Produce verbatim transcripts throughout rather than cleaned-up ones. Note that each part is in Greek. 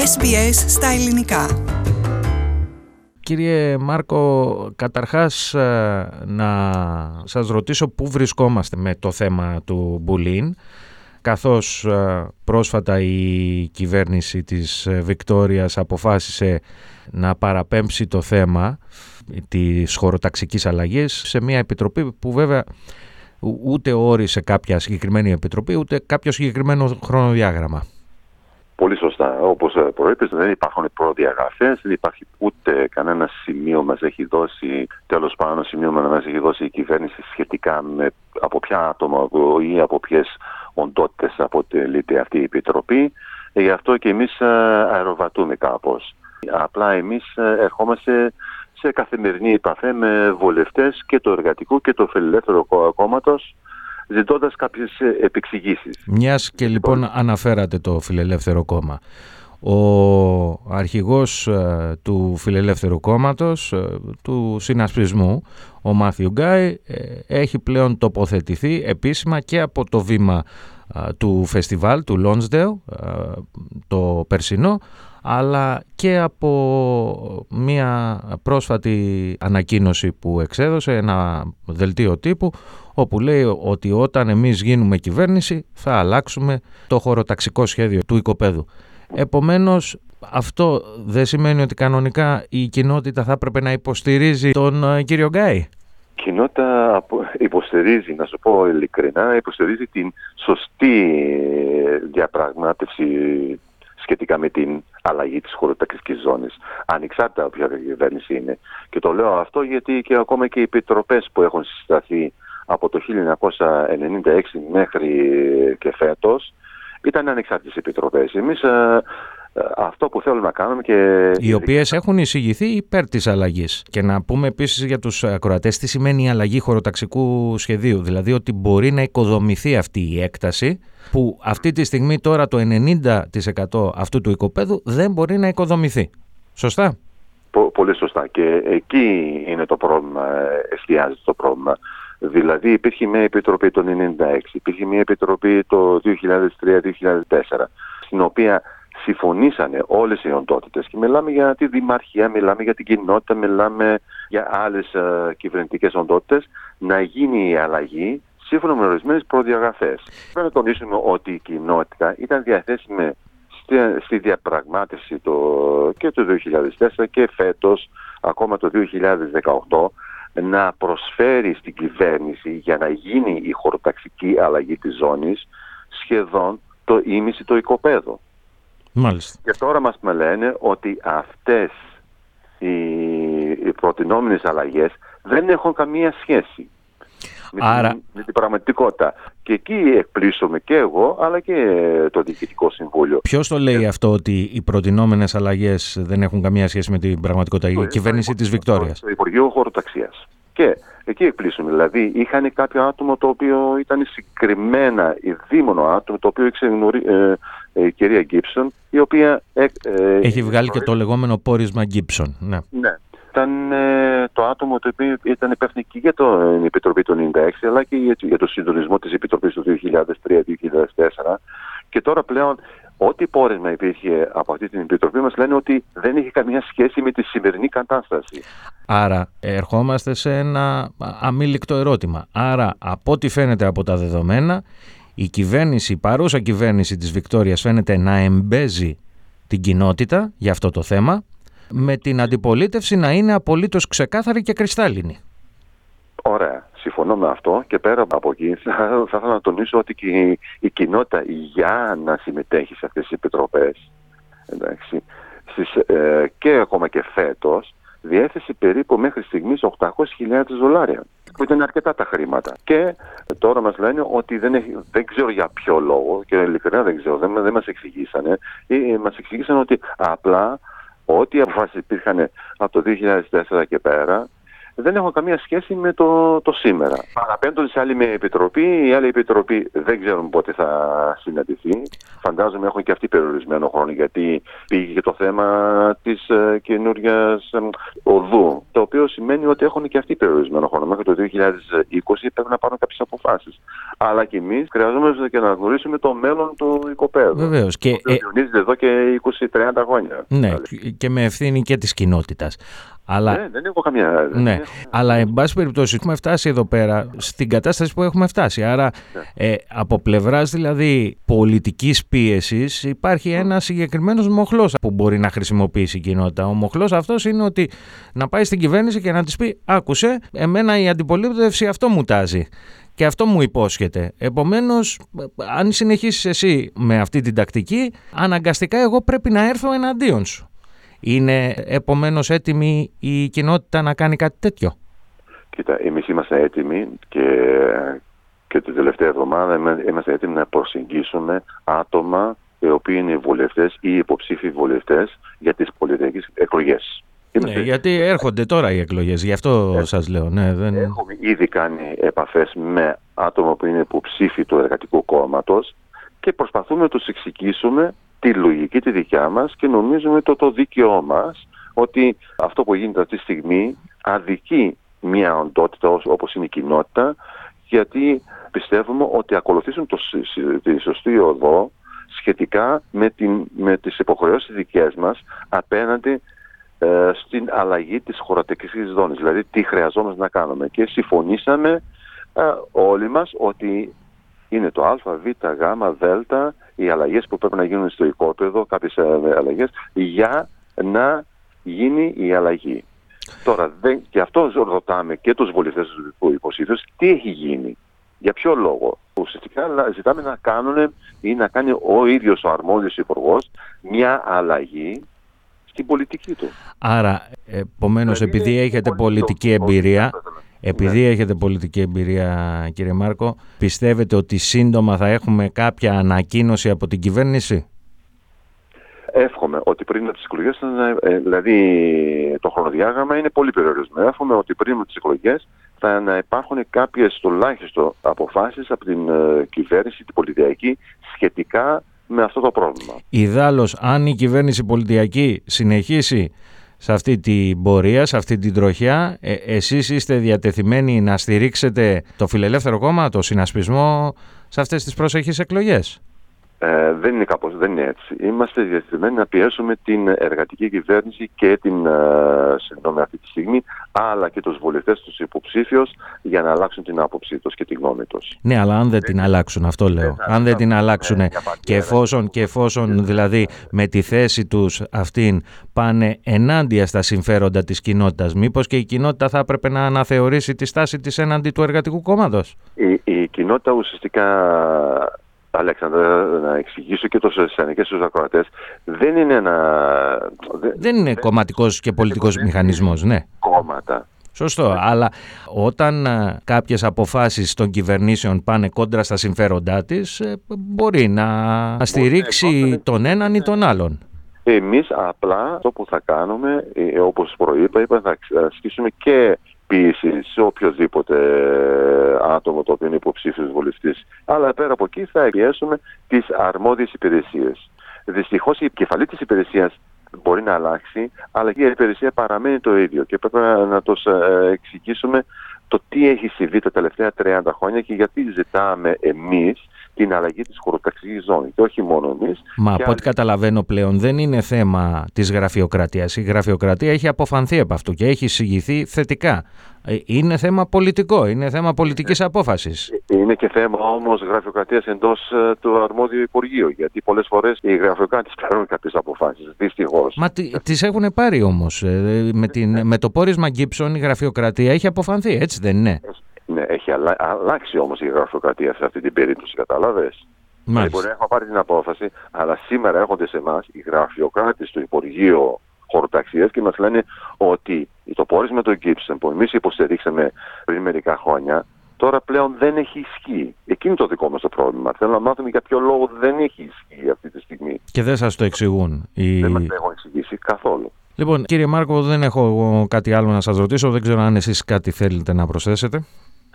Ες Μπι Ες στα ελληνικά. Κύριε Μάρκο, καταρχάς να σας ρωτήσω πού βρισκόμαστε με το θέμα του Μπουλίν, καθώς πρόσφατα η κυβέρνηση της Βικτόριας αποφάσισε να παραπέμψει το θέμα της χωροταξικής αλλαγής σε μια επιτροπή που βέβαια ούτε όρισε κάποια συγκεκριμένη επιτροπή, ούτε κάποιο συγκεκριμένο χρονοδιάγραμμα. Πολύ σωστά. Όπως προείπες, δεν υπάρχουν προδιαγραφές, δεν υπάρχει ούτε κανένα σημείο μας έχει δώσει, τέλος πάντων σημείο μας έχει δώσει η κυβέρνηση σχετικά με από ποια άτομα ή από ποιες οντότητες αποτελείται αυτή η επιτροπή. Γι' αυτό και εμείς αεροβατούμε κάπως. Απλά εμείς ερχόμαστε σε καθημερινή επαφή με βουλευτές και του Εργατικού και του Φιλελεύθερου Κόμματος, ζητώντας κάποιες επεξηγήσεις. Μιας και λοιπόν, λοιπόν αναφέρατε το Φιλελεύθερο Κόμμα. Ο αρχηγός ε, του Φιλελεύθερου Κόμματος, ε, του συνασπισμού, ο Μάθιου Γκάι, ε, έχει πλέον τοποθετηθεί επίσημα και από το βήμα ε, του φεστιβάλ, του Lonsdale, ε, το περσινό, αλλά και από μια πρόσφατη ανακοίνωση που εξέδωσε, ένα δελτίο τύπου, όπου λέει ότι όταν εμείς γίνουμε κυβέρνηση θα αλλάξουμε το χωροταξικό σχέδιο του οικοπαίδου. Επομένως, αυτό δεν σημαίνει ότι κανονικά η κοινότητα θα έπρεπε να υποστηρίζει τον uh, κύριο Γκάι? Η κοινότητα υποστηρίζει, να σου πω ειλικρινά, υποστηρίζει την σωστή διαπραγμάτευση σχετικά με την αλλαγή της χωροταξικής ζώνης, ανεξάρτητα ποια κυβέρνηση είναι. Και το λέω αυτό γιατί και ακόμα και οι επιτροπές που έχουν συσταθεί από το χίλια εννιακόσια ενενήντα έξι μέχρι και φέτος ήταν ανεξάρτητες επιτροπές. Εμείς ε, ε, αυτό που θέλουμε να κάνουμε και... Οι οποίες έχουν εισηγηθεί υπέρ της αλλαγής. Και να πούμε επίσης για τους ακροατές τι σημαίνει η αλλαγή χωροταξικού σχεδίου. Δηλαδή ότι μπορεί να οικοδομηθεί αυτή η έκταση που αυτή τη στιγμή τώρα το ενενήντα τοις εκατό αυτού του οικοπαίδου δεν μπορεί να οικοδομηθεί. Σωστά? Πο, πολύ σωστά. Και εκεί είναι το πρόβλημα, εστιάζεται το πρόβλημα. Δηλαδή υπήρχε μια επιτροπή το ενενήντα έξι, υπήρχε μια επιτροπή το δύο χιλιάδες τρία δύο χιλιάδες τέσσερα, στην οποία συμφωνήσανε όλες οι οντότητες και μιλάμε για τη δημαρχία, μιλάμε για την κοινότητα, μιλάμε για άλλες uh, κυβερνητικές οντότητες, να γίνει η αλλαγή σύμφωνα με ορισμένες προδιαγραφές. Πρέπει να τονίσουμε ότι η κοινότητα ήταν διαθέσιμη στη, στη διαπραγμάτευση το, και το δύο χιλιάδες τέσσερα και φέτος, ακόμα το δύο χιλιάδες δεκαοκτώ, να προσφέρει στην κυβέρνηση για να γίνει η χωροταξική αλλαγή της ζώνης σχεδόν το ίμιση το οικοπαίδο. Μάλιστα. Και τώρα μας με λένε ότι αυτές οι, οι προτινόμενες αλλαγές δεν έχουν καμία σχέση με, Άρα... την, με την πραγματικότητα. Και εκεί εκπλήσωμαι και εγώ αλλά και το Διοικητικό Συμβούλιο. Ποιος το λέει και... αυτό ότι οι προτινόμενες αλλαγές δεν έχουν καμία σχέση με την πραγματικότητα? Η το, κυβέρνηση το, της Βικτόριας. Το Υπουργείο Χωροταξίας. Και εκεί εκπλήσωμε. Δηλαδή είχαν κάποιο άτομο το οποίο ήταν συγκεκριμένα δίμονο άτομο, το οποίο ήξερε ε, ε, η κυρία Γκίψον, η οποία... Ε, ε, Έχει βγάλει και το λεγόμενο πόρισμα Γκίψον. Ναι. ναι. Ήταν ε, το άτομο το οποίο ήταν υπεύθυνο και για την Επιτροπή του ενενήντα έξι, αλλά και για, για το συντονισμό της Επιτροπής του δύο χιλιάδες τρία δύο χιλιάδες τέσσερα. Και τώρα πλέον, ό,τι πόρισμα υπήρχε από αυτή την Επιτροπή, μας λένε ότι δεν έχει καμία σχέση με τη σημερινή κατάσταση. Άρα, ερχόμαστε σε ένα αμήλικτο ερώτημα. Άρα, από ό,τι φαίνεται από τα δεδομένα, η κυβέρνηση, η παρούσα κυβέρνηση της Βικτόριας φαίνεται να εμπέζει την κοινότητα για αυτό το θέμα, με την αντιπολίτευση να είναι απολύτως ξεκάθαρη και κρυστάλλινη. Ωραία. Συμφωνώ με αυτό και πέρα από εκεί θα ήθελα να τονίσω ότι και η, η κοινότητα για να συμμετέχει σε αυτές τις επιτροπές, εντάξει, στις, ε, και ακόμα και φέτος διέθεσε περίπου μέχρι στιγμής οκτακόσιες χιλιάδες δολάρια, που ήταν αρκετά τα χρήματα. Και τώρα μας λένε ότι δεν, έχει, δεν ξέρω για ποιο λόγο, και ειλικρινά δεν ξέρω, δεν, δεν μας εξηγήσανε, ή μας εξηγήσανε ότι απλά ό,τι αποφάσεις υπήρχαν από το δύο χιλιάδες τέσσερα και πέρα δεν έχουν καμία σχέση με το, το σήμερα. Παραπέμπτονται σε άλλη μια επιτροπή, η άλλη επιτροπή δεν ξέρουν πότε θα συναντηθεί. Φαντάζομαι έχουν και αυτοί περιορισμένο χρόνο, γιατί πήγε και το θέμα της ε, καινούργιας ε, οδού, το οποίο σημαίνει ότι έχουν και αυτοί περιορισμένο χρόνο. Μέχρι το δύο χιλιάδες είκοσι πρέπει να πάρουν κάποιες αποφάσεις. Αλλά και εμείς χρειαζόμαστε και να γνωρίσουμε το μέλλον του οικοπαίδου. Βεβαίως. Και το οποίο ε... εδώ και είκοσι με τριάντα χρόνια. Ναι, και με ευθύνη και της κοινότητας. Αλλά, ναι, δεν έχω καμία. Ναι, έχω... αλλά εν πάση περιπτώσει έχουμε φτάσει εδώ πέρα στην κατάσταση που έχουμε φτάσει. Άρα ναι. ε, από πλευράς δηλαδή πολιτικής πίεσης υπάρχει mm. ένας συγκεκριμένος μοχλός που μπορεί να χρησιμοποιήσει η κοινότητα. Ο μοχλός αυτός είναι ότι να πάει στην κυβέρνηση και να της πει άκουσε, εμένα η αντιπολίτευση αυτό μου τάζει. Και αυτό μου υπόσχεται. Επομένως, αν συνεχίσεις εσύ με αυτή την τακτική, αναγκαστικά εγώ πρέπει να έρθω εναντίον σου. Είναι επομένως έτοιμη η κοινότητα να κάνει κάτι τέτοιο? Κοίτα, εμείς είμαστε έτοιμοι και, και την τελευταία εβδομάδα είμαστε έτοιμοι να προσεγγίσουμε άτομα οι οποίοι είναι βουλευτές ή υποψήφιοι βουλευτές για τις πολιτικές εκλογές. Ναι, γιατί έρχονται τώρα οι εκλογές, γι' αυτό Έχ, σας λέω. Ναι, δεν... Έχουμε ήδη κάνει επαφές με άτομα που είναι υποψήφιοι του Εργατικού Κόμματος και προσπαθούμε να τους εξηγήσουμε τη λογική τη δικιά μας και νομίζουμε το, το δίκαιό μας ότι αυτό που γίνεται αυτή τη στιγμή αδικεί μια οντότητα όπως είναι η κοινότητα, γιατί πιστεύουμε ότι ακολουθήσουν το, τη σωστή οδό σχετικά με, την, με τις υποχρεώσεις δικές μας απέναντι ε, στην αλλαγή της χωροταξικής ζώνης, δηλαδή τι χρειαζόμαστε να κάνουμε. Και συμφωνήσαμε ε, όλοι μας ότι είναι το α, β, γ, δ, οι αλλαγές που πρέπει να γίνουν στο οικόπεδο, κάποιες αλλαγές, για να γίνει η αλλαγή. Τώρα, δεν, και αυτό ρωτάμε και τους βουλευτές του υποψήφιους, τι έχει γίνει, για ποιο λόγο. Ουσιαστικά ζητάμε να κάνουν ή να κάνει ο ίδιος ο αρμόδιος υπουργός μια αλλαγή στην πολιτική του. Άρα, επομένως, δηλαδή, επειδή έχετε πολιτική εμπειρία... Επειδή ναι. έχετε πολιτική εμπειρία, κύριε Μάρκο, πιστεύετε ότι σύντομα θα έχουμε κάποια ανακοίνωση από την κυβέρνηση? Εύχομαι ότι πριν από τις εκλογές, δηλαδή το χρονοδιάγραμμα είναι πολύ περιορισμένο. Εύχομαι ότι πριν από τις εκλογές θα να υπάρχουν κάποιες τουλάχιστον αποφάσεις από την uh, κυβέρνηση, την πολιτιακή, σχετικά με αυτό το πρόβλημα. Ιδάλλως, αν η κυβέρνηση πολιτιακή συνεχίσει σε αυτή την πορεία, σε αυτή την τροχιά, ε, εσείς είστε διατεθειμένοι να στηρίξετε το Φιλελεύθερο Κόμμα, το συνασπισμό σε αυτές τις προσεχείς εκλογές? Ε, δεν είναι κάπως, δεν είναι έτσι. Είμαστε διατεθειμένοι να πιέσουμε την εργατική κυβέρνηση και την, ε, συγγνώμη αυτή τη στιγμή, αλλά και τους βουλευτές, τους υποψήφιους, για να αλλάξουν την άποψή τους και τη γνώμη τους. Ναι, αλλά αν δεν την αλλάξουν, αυτό λέω. Αν δεν την αλλάξουν και εφόσον, και εφόσον δηλαδή με τη θέση τους αυτήν πάνε ενάντια στα συμφέροντα της κοινότητας, μήπως και η κοινότητα θα έπρεπε να αναθεωρήσει τη στάση της έναντι του Εργατικού Κόμματος? Η, η κοινότητα ουσιαστικά... Αλέξανδρα, να εξηγήσω και τους ασθενικές στους ακροατές, δεν είναι ένα... Δεν, δεν είναι δεν, κομματικός και πολιτικός δεν μηχανισμός, ναι. Κόμματα. Σωστό, ναι. Αλλά όταν α, κάποιες αποφάσεις των κυβερνήσεων πάνε κόντρα στα συμφέροντά της, ε, μπορεί να μπορεί στηρίξει να τον έναν ή τον άλλον. Εμείς απλά το που θα κάνουμε, ε, όπως προείπα, είπα, θα ασκήσουμε και πίεση σε οποιοδήποτε άτομο το οποίο είναι υποψήφιος βουλευτής. Αλλά πέρα από εκεί θα πιέσουμε τις αρμόδιες υπηρεσίες. Δυστυχώς η κεφαλή της υπηρεσίας μπορεί να αλλάξει, αλλά και η υπηρεσία παραμένει το ίδιο και πρέπει να, να το εξηγήσουμε το τι έχει συμβεί τα τελευταία τριάντα χρόνια και γιατί ζητάμε εμείς την αλλαγή της χωροταξικής ζώνης και όχι μόνο εμείς. Μα από ό,τι καταλαβαίνω πλέον δεν είναι θέμα της γραφειοκρατίας. Η γραφειοκρατία έχει αποφανθεί από αυτού και έχει εισηγηθεί θετικά. Είναι θέμα πολιτικό, είναι θέμα πολιτικής απόφασης. Είναι και θέμα όμως γραφειοκρατίας εντός uh, του αρμόδιου Υπουργείου, γιατί πολλές φορές οι γραφειοκράτες παίρνουν κάποιες αποφάσεις, δυστυχώς. Μα τις έχουν πάρει όμως. Με, την, με το πόρισμα Γκίψον η γραφειοκρατία έχει αποφανθεί, έτσι δεν είναι? Ναι, έχει αλλα... αλλάξει όμως η γραφειοκρατία σε αυτή την περίπτωση, κατάλαβες. Δηλαδή μπορεί να έχουμε πάρει την απόφαση, αλλά σήμερα έρχονται σε εμάς οι γραφειοκράτες του Υπουργείου Χωροταξίας και μας λένε ότι το πόρισμα του Γκίψον που εμείς υποστηρίξαμε πριν μερικά χρόνια, τώρα πλέον δεν έχει ισχύ. Εκείνη το δικό μας το πρόβλημα. Θέλω να μάθουμε για ποιο λόγο δεν έχει ισχύ αυτή τη στιγμή. Και δεν σας το εξηγούν. Οι... Δεν μας το έχουν εξηγήσει καθόλου. Λοιπόν, κύριε Μάρκο, δεν έχω κάτι άλλο να σας ρωτήσω. Δεν ξέρω αν εσείς κάτι θέλετε να προσθέσετε.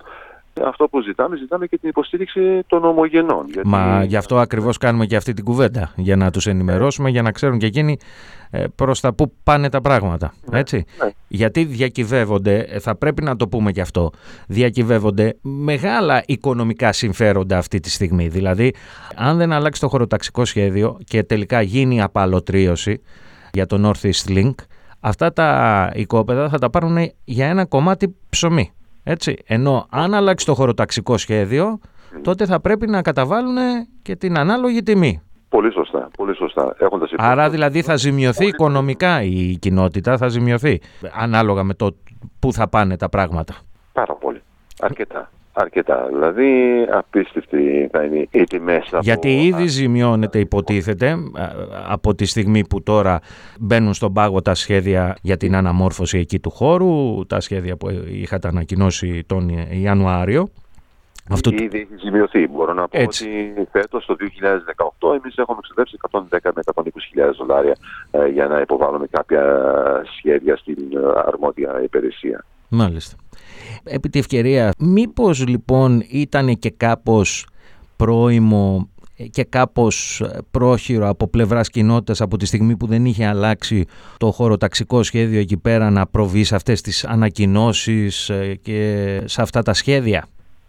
Αυτό που ζητάμε, ζητάμε και την υποστήριξη των ομογενών. Γιατί... Μα γι' αυτό ακριβώς κάνουμε και αυτή την κουβέντα. Για να τους ενημερώσουμε, για να ξέρουν και εκείνοι προς τα πού πάνε τα πράγματα. Έτσι. Ναι. Γιατί διακυβεύονται, θα πρέπει να το πούμε και αυτό, διακυβεύονται μεγάλα οικονομικά συμφέροντα αυτή τη στιγμή. Δηλαδή, αν δεν αλλάξει το χωροταξικό σχέδιο και τελικά γίνει απαλωτρίωση για το North East Link, αυτά τα οικόπεδα θα τα πάρουν για ένα κομμάτι ψωμί. Έτσι. Ενώ αν αλλάξει το χωροταξικό σχέδιο, τότε θα πρέπει να καταβάλουν και την ανάλογη τιμή. Πολύ σωστά, πολύ σωστά. Έχοντας Άρα υπόψη, δηλαδή θα ζημιωθεί πολύ οικονομικά η κοινότητα, θα ζημιωθεί ανάλογα με το πού θα πάνε τα πράγματα. Πάρα πολύ. Αρκετά. Αρκετά. Δηλαδή απίστευτη θα είναι οι τιμές. Γιατί από... ήδη ζημιώνεται, υποτίθεται, από τη στιγμή που τώρα μπαίνουν στον πάγο τα σχέδια για την αναμόρφωση εκεί του χώρου, τα σχέδια που είχατε ανακοινώσει τον Ιανουάριο. Αυτό... Ήδη έχει ζημιωθεί. Μπορώ να πω έτσι. Ότι φέτος το δύο χιλιάδες δεκαοκτώ εμείς έχουμε ξοδέψει εκατόν δέκα με εκατόν είκοσι χιλιάδες δολάρια ε, για να υποβάλουμε κάποια σχέδια στην αρμόδια υπηρεσία. Μάλιστα. Επί τη ευκαιρία, μήπως λοιπόν ήταν και κάπως πρόημο και κάπως πρόχειρο από πλευράς κοινότητας από τη στιγμή που δεν είχε αλλάξει το χωροταξικό σχέδιο εκεί πέρα να προβεί σε αυτές τις ανακοινώσεις και σε αυτά τα σχέδια?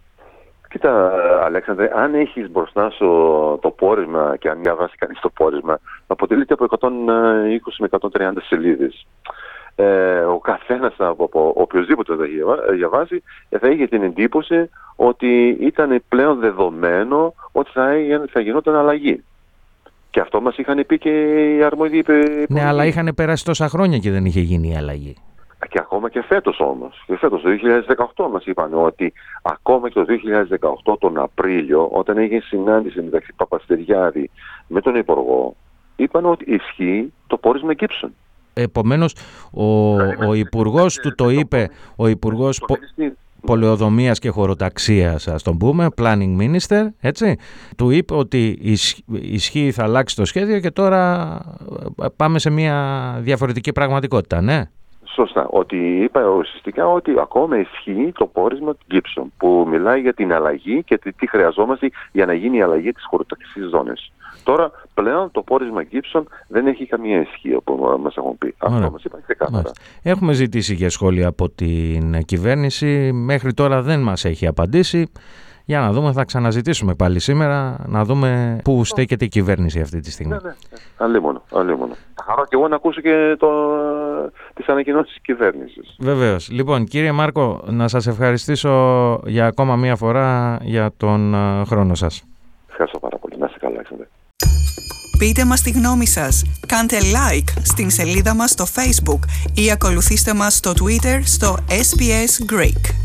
Κοίτα, Αλέξανδρε, αν έχεις μπροστά σου το πόρισμα και αν διαβάσει κανείς το πόρισμα, αποτελείται από εκατόν είκοσι με εκατόν τριάντα σελίδες. Ε, ο καθένας από, από οποιοδήποτε θα διαβάσει θα είχε την εντύπωση ότι ήταν πλέον δεδομένο ότι θα, θα γινόταν αλλαγή. Και αυτό μας είχαν πει και οι αρμόδιοι. Ναι, αλλά είχαν περάσει τόσα χρόνια και δεν είχε γίνει η αλλαγή. Και ακόμα και φέτος όμως. Και φέτος το δύο χιλιάδες δεκαοκτώ μας είπαν ότι ακόμα και το δύο χιλιάδες δεκαοκτώ τον Απρίλιο, όταν έγινε συνάντηση μεταξύ Παπαστεριάδη με τον Υπουργό, είπαν ότι ισχύει το πόρισμα Gibson. Επομένως, ο, ο Υπουργός του το είπε, ο Υπουργός πο, Πολεοδομίας και Χωροταξίας, ας τον πούμε, Planning Minister, έτσι, του είπε ότι ισχύει, θα αλλάξει το σχέδιο και τώρα πάμε σε μια διαφορετική πραγματικότητα, ναι. Σωστά. Ότι είπα ουσιαστικά ότι ακόμα ισχύει το πόρισμα του Gibson που μιλάει για την αλλαγή και τι χρειαζόμαστε για να γίνει η αλλαγή της χωροταξικής ζώνης. Τώρα πλέον το πόρισμα Gibson δεν έχει καμία ισχύ όπως μας έχουν πει. Ωραία. Αυτό μας είπαν ξεκάθαρα. Έχουμε ζητήσει για σχόλια από την κυβέρνηση. Μέχρι τώρα δεν μας έχει απαντήσει. Για να δούμε, θα ξαναζητήσουμε πάλι σήμερα να δούμε πού στέκεται η κυβέρνηση αυτή τη στιγμή. Ναι, ναι. Αλλήμωνο, αλλήμωνο. Θα χαρώ και εγώ να ακούσω και το, τις ανακοινώσεις της κυβέρνησης. Βεβαίως. Λοιπόν, κύριε Μάρκο, να σας ευχαριστήσω για ακόμα μία φορά για τον χρόνο σας. Ευχαριστώ πάρα πολύ. Να είστε καλά, Αλέξανδρε. Πείτε μας τη γνώμη σας. Κάντε like στην σελίδα μας στο Facebook ή ακολουθήστε μας στο Twitter στο ες μπι ες Greek.